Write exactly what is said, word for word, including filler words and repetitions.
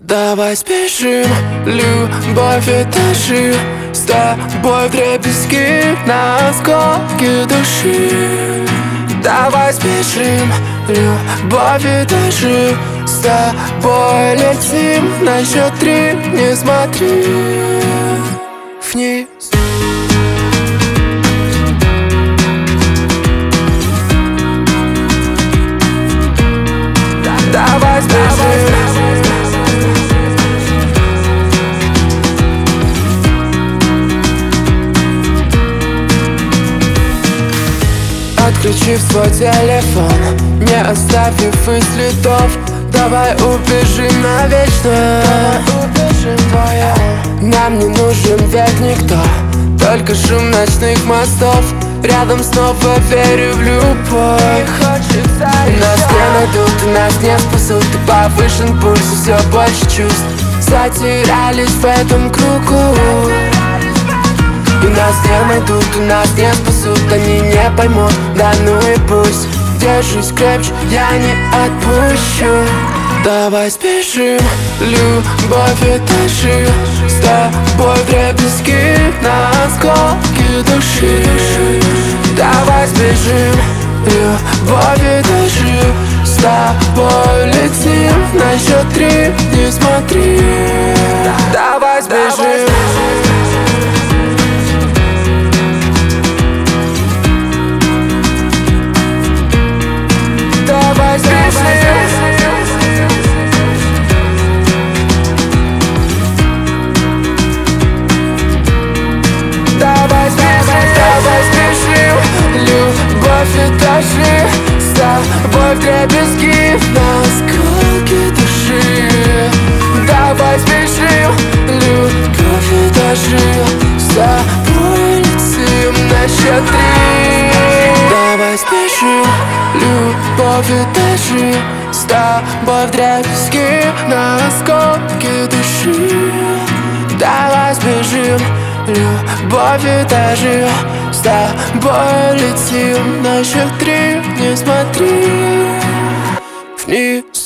Давай спешим, любовь этажи, с тобой вдребезги на осколки души. Давай спешим, любовь этажи, с тобой летим на счет три, не смотри вниз. Давай спешим. Отключив свой телефон, не оставив и следов, давай убежим навечно. Нам не нужен век никто, только шум ночных мостов. Рядом снова верю в любовь. Нас не найдут и нас не спасут, и повышен пульс, и все больше чувств. Затерялись в этом кругу. И нас не найдут, и нас не спасут, они не поймут, да ну и пусть. Держись крепче, я не отпущу. Давай спешим, любовь этажи, с тобой вдребезги на осколки души. Давай спешим, любовь этажи, с тобой летим на счет три, не смотри. Давай спешим. Давай спешим. Давай спешим, давай спешим, любовь этажи, с тобой вдребезги на осколки души. Давай спешим, любовь этажи, с тобой летим на счет три. Давай спешим, любовь этажи, с тобой вдребезги на осколки души. Давай спешим, любовь этажи, с тобой летим на счет три, не смотри вниз.